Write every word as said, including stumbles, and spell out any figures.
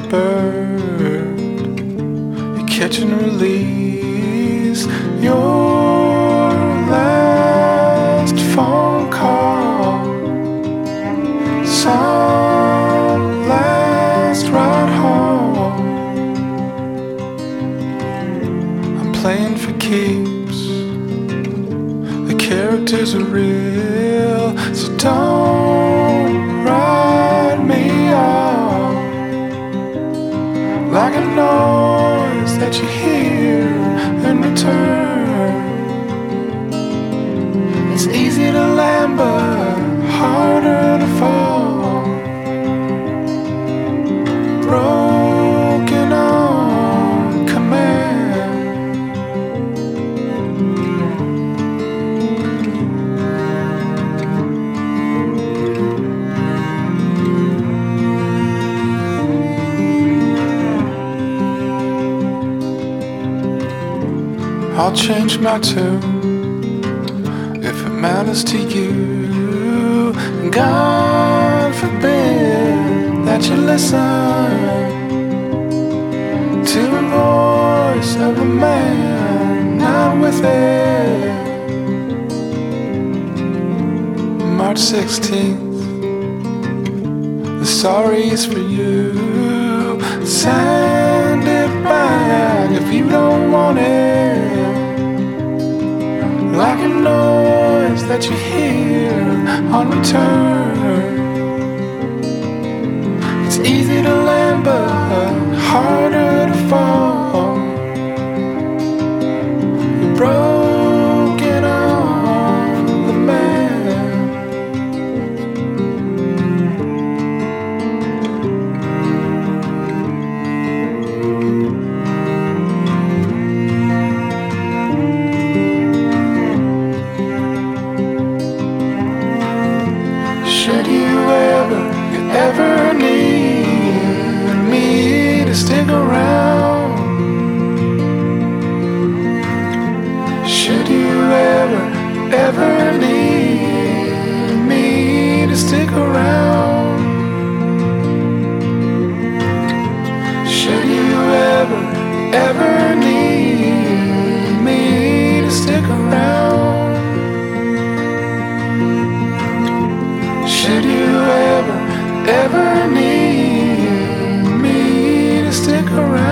bird. You catch and release your last phone call, some last ride home. I'm playing for keeps. The characters are real, so don't write me off like a noise that you hear in return. It's easy to land but harder to fall. Broken on command. I'll change my tune if it matters to you. God forbid that you listen to the voice of a man not with it. March sixteenth, the sorry is for you. Send it back if you don't want it, like a noise that you hear on return. It's easy to land but harder to fall. You're broken on the man. Should you ever, you ever need me to stick around? Should you ever, ever need me to stick around? Should you ever, ever need me to stick around? Should you ever, ever need me to stick around?